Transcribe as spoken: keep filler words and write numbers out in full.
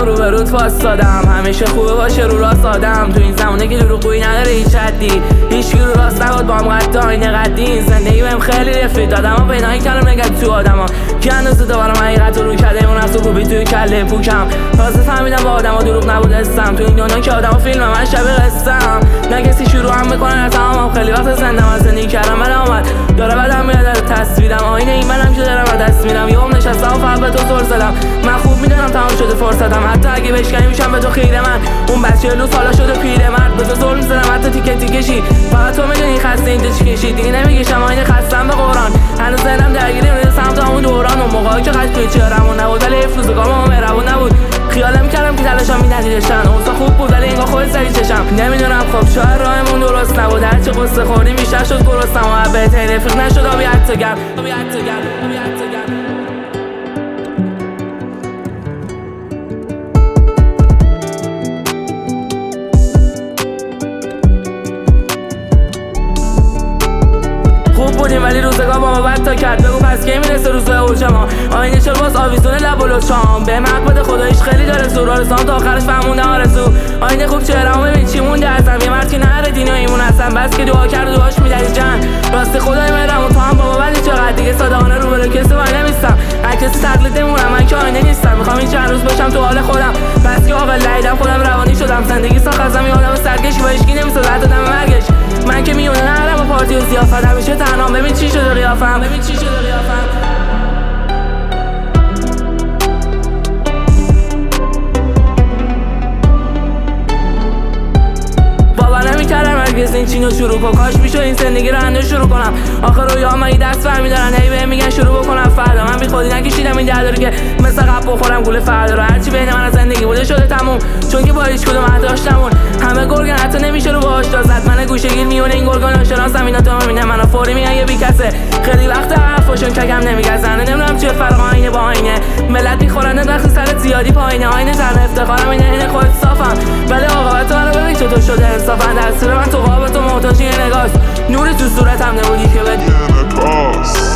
خودم رو به رود فاستادم، همیشه خوبه باشه رو راست آدم. تو این زمونه که دروغگویی نداره هیچ حدی، هیچکی رو راست نبود با هم قد آینه قدی. زندگی بهم خیلی رفیق دادم و پیدایی کردم نگرد تو آدما کی اندازه دوبارم حقیقت رو کرده اون از تو کوبی توی کله پوکم. تازه فهمیدم با آدما دروغ نبود استم، تو این دنیا که آدما فیلم من شبیه قصه‌ام. نه کسی شروع هم میکنه نه تمامم، خیلی وقت زنده من زندگی کردم من آمد داره بعدم میاد در تصویرم، آینه این منم که دارم دست میدم. یهو نشستم و فقط به تو زل زدم، من خوب میدونم تمام شده فرصتم، حتی اگه بشکنی میشم به تو خیره. من اون بچه لوس حالا شده پیرمرد، به تو ظلم میزنم حتی تیکه تیکه شی. فقط تو میدونی خسته اینجا چی کشید، دیگه نمیگشم آینه خستم به قرآن. هنوز ذهنم درگیری میره سمت همون دوران، اون موقعی که قد توی چهرمون نبود ولی افروزگامم مهربون نبود. خیالم کردم که تلاشم بی نتیجه‌شن، اوضاع خوب بود ولی انگار خودت زدی چشم. نمیدونم خب شاید راهمون درست نبود، هرچی قصه خوردیم بیشتر شد گرسنم و بهترین رفیق نشد آبی حتی گرم آبی حتی گرم آبی حتی گرم. خوب بودیم ولی روزگار با ما بد تا کرد، بگو پس کی میرسه روزای اوجما. آینه چرا باز آویزون لب و لطشام، به حق بده خداییش خیلی داره زور، آرزوام تا آخرش فهمونده آرزو. آینه خوب چهره‌مو ببین چی مونده ازم، یه مرد که نره دین و ایمون هستم، بس که دعا کرد و دعاش میدهی جان. راستی خدای مهربون تو هم بابا ولی چقدر دیگه صادقانه روبرو کسی من نمیستم، هر کسی تقلید نمونم من که آینه نیستم. میخوام این چند روز باشم تو حال خودم، بس که عاقل لعیدم خودم روانی شدم. زندگی ساخت ازم یه آدم سرکش با هیچکی نمیسازه حتی دم مرگش. من که میونه نرم و پارتی و زیافت، همیشه تنهام ببین چی شده قیافم ببین چی شده قیافم. نمیکردم هرگز این چینو شروع کنم، کاش میشد این زندگی رو هنوز شروع کنم. آخر رویاهام اگه دست برمیدارن هی بهم میگن شروع بکنم فردا، من بی خودی نکشیدم این درد رو که مثل قبل بخورم گول فردا رو. هرچی بین من از زندگی بوده شده تموم، چون که با هیچ کدوم داشتمون همه گرگن حتی نمیشه رو باهاش دازد. من گوشه‌گیر میونه این گرگان ناشناسم، اینا تو همینه منو فوری میگن یه بیکسه. خیلی وقت حرفاشون کگم نمیگزنه، نمیدونم چیه فرق آینه با آینه. ملت میخورن وقتی سرت زیادی پایینه، آینه تن افتخارم اینه این خودت صافم ولی عاقبت منو ببین چطور شده انصافا. دستور من تو قاب تو محتاج یه نگاست، نوری تو صورتم نبودی که بدی